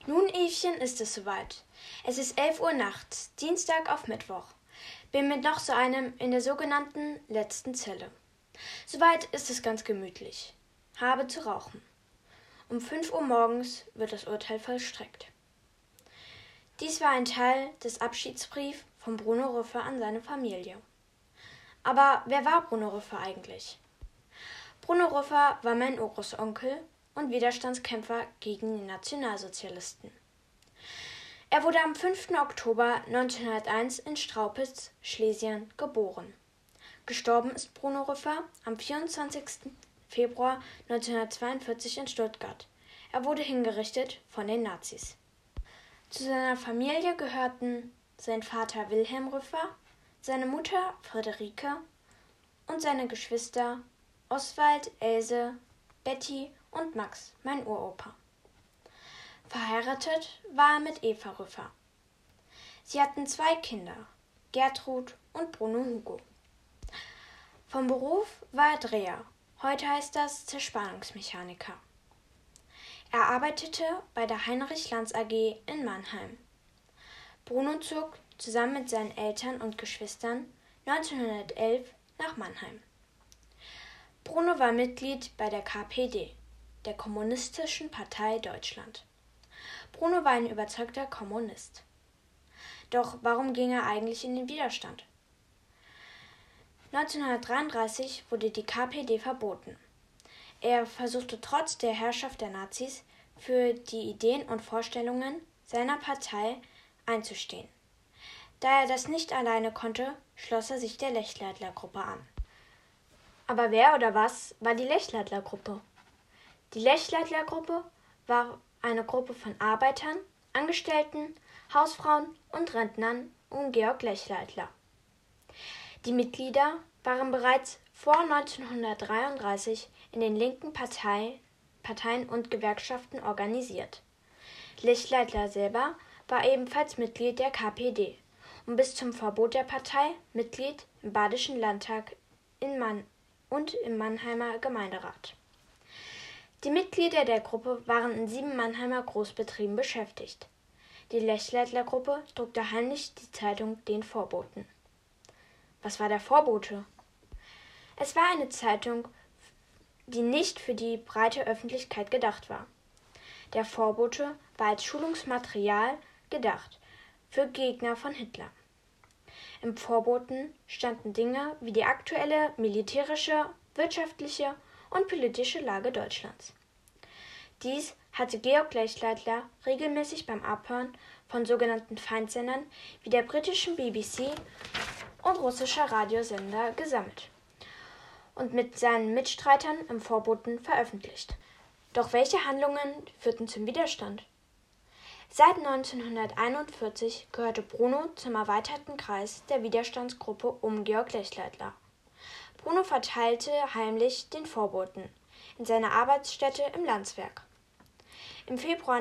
Nun, Evchen, ist es soweit. Es ist 11 Uhr nachts, Dienstag auf Mittwoch. Bin mit noch so einem in der sogenannten letzten Zelle. Soweit ist es ganz gemütlich. Habe zu rauchen. Um 5 Uhr morgens wird das Urteil vollstreckt. Dies war ein Teil des Abschiedsbriefs von Bruno Rüffer an seine Familie. Aber wer war Bruno Rüffer eigentlich? Bruno Rüffer war mein Urgroßonkel und Widerstandskämpfer gegen die Nationalsozialisten. Er wurde am 5. Oktober 1901 in Straupitz, Schlesien, geboren. Gestorben ist Bruno Rüffer am 24. Februar 1942 in Stuttgart. Er wurde hingerichtet von den Nazis. Zu seiner Familie gehörten sein Vater Wilhelm Rüffer, seine Mutter Friederike und seine Geschwister Oswald, Else, Betty und Max, mein Uropa. Verheiratet war er mit Eva Rüffer. Sie hatten 2 Kinder, Gertrud und Bruno Hugo. Vom Beruf war er Dreher, heute heißt das Zerspannungsmechaniker. Er arbeitete bei der Heinrich Lanz AG in Mannheim. Bruno zog zusammen mit seinen Eltern und Geschwistern 1911 nach Mannheim. Bruno war Mitglied bei der KPD, der Kommunistischen Partei Deutschland. Bruno war ein überzeugter Kommunist. Doch warum ging er eigentlich in den Widerstand? 1933 wurde die KPD verboten. Er versuchte trotz der Herrschaft der Nazis für die Ideen und Vorstellungen seiner Partei einzustehen. Da er das nicht alleine konnte, schloss er sich der Lechleitner-Gruppe an. Aber wer oder was war die Lechleitner-Gruppe? Die Lechleitner-Gruppe war eine Gruppe von Arbeitern, Angestellten, Hausfrauen und Rentnern um Georg Lechleitner. Die Mitglieder waren bereits vor 1933 in den linken Parteien und Gewerkschaften organisiert. Lechleitner selber war ebenfalls Mitglied der KPD und bis zum Verbot der Partei Mitglied im Badischen Landtag und im Mannheimer Gemeinderat. Die Mitglieder der Gruppe waren in 7 Mannheimer Großbetrieben beschäftigt. Die Lechleitner-Gruppe druckte heimlich die Zeitung Den Vorboten. Was war der Vorbote? Es war eine Zeitung, die nicht für die breite Öffentlichkeit gedacht war. Der Vorbote war als Schulungsmaterial gedacht für Gegner von Hitler. Im Vorboten standen Dinge wie die aktuelle militärische, wirtschaftliche und politische Lage Deutschlands. Dies hatte Georg Lechleitner regelmäßig beim Abhören von sogenannten Feindsendern wie der britischen BBC und russischer Radiosender gesammelt und mit seinen Mitstreitern im Vorboten veröffentlicht. Doch welche Handlungen führten zum Widerstand? Seit 1941 gehörte Bruno zum erweiterten Kreis der Widerstandsgruppe um Georg Lechleitner. Bruno verteilte heimlich den Vorboten in seiner Arbeitsstätte im Landswerk. Im Februar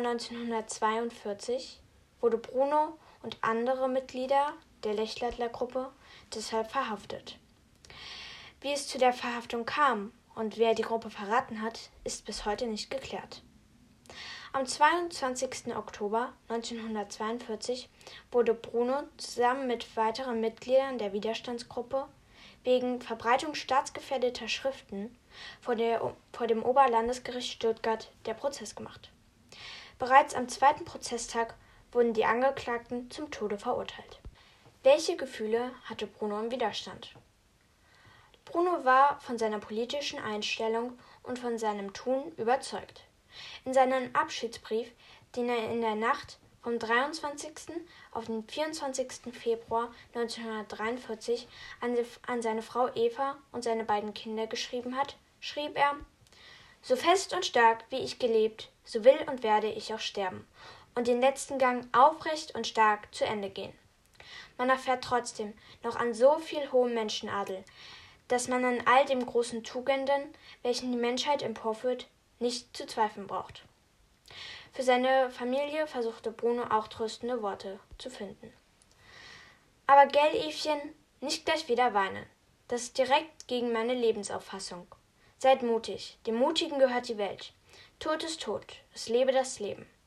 1942 wurde Bruno und andere Mitglieder der Lechleitner-Gruppe deshalb verhaftet. Wie es zu der Verhaftung kam und wer die Gruppe verraten hat, ist bis heute nicht geklärt. Am 22. Oktober 1942 wurde Bruno zusammen mit weiteren Mitgliedern der Widerstandsgruppe wegen Verbreitung staatsgefährdeter Schriften vor dem Oberlandesgericht Stuttgart der Prozess gemacht. Bereits am 2. Prozesstag wurden die Angeklagten zum Tode verurteilt. Welche Gefühle hatte Bruno im Widerstand? Bruno war von seiner politischen Einstellung und von seinem Tun überzeugt. In seinem Abschiedsbrief, den er in der Nacht vom 23. auf den 24. Februar 1943 an seine Frau Eva und seine beiden Kinder geschrieben hat, schrieb er: »So fest und stark, wie ich gelebt, so will und werde ich auch sterben und den letzten Gang aufrecht und stark zu Ende gehen. Man erfährt trotzdem noch an so viel hohem Menschenadel, dass man an all den großen Tugenden, welchen die Menschheit emporführt, nicht zu zweifeln braucht.« Für seine Familie versuchte Bruno auch tröstende Worte zu finden. »Aber gell, Evchen, nicht gleich wieder weinen. Das ist direkt gegen meine Lebensauffassung. Seid mutig, dem Mutigen gehört die Welt. Tod ist tot, es lebe das Leben.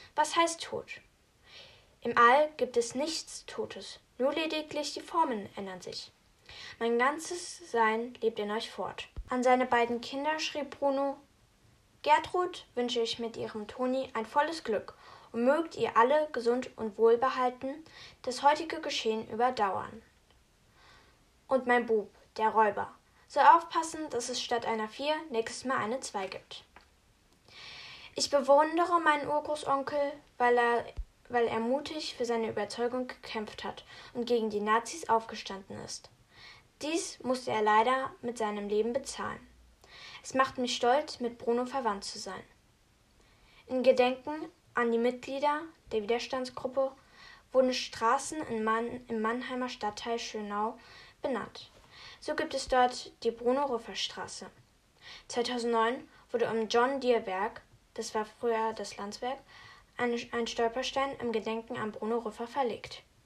Was heißt tot? Im All gibt es nichts Totes, nur lediglich die Formen ändern sich. Mein ganzes Sein lebt in euch fort. An seine beiden Kinder schrieb Bruno: Gertrud wünsche ich mit ihrem Toni ein volles Glück und mögt ihr alle gesund und wohlbehalten das heutige Geschehen überdauern. Und mein Bub, der Räuber, soll aufpassen, dass es statt einer 4 nächstes Mal eine 2 gibt. Ich bewundere meinen Urgroßonkel, weil er mutig für seine Überzeugung gekämpft hat und gegen die Nazis aufgestanden ist. Dies musste er leider mit seinem Leben bezahlen. Es macht mich stolz, mit Bruno verwandt zu sein. In Gedenken an die Mitglieder der Widerstandsgruppe wurden Straßen im Mannheimer Stadtteil Schönau benannt. So gibt es dort die Bruno-Rüffer-Straße. 2009 wurde im John-Deere-Werk, das war früher das Landswerk, ein Stolperstein im Gedenken an Bruno Rüffer verlegt.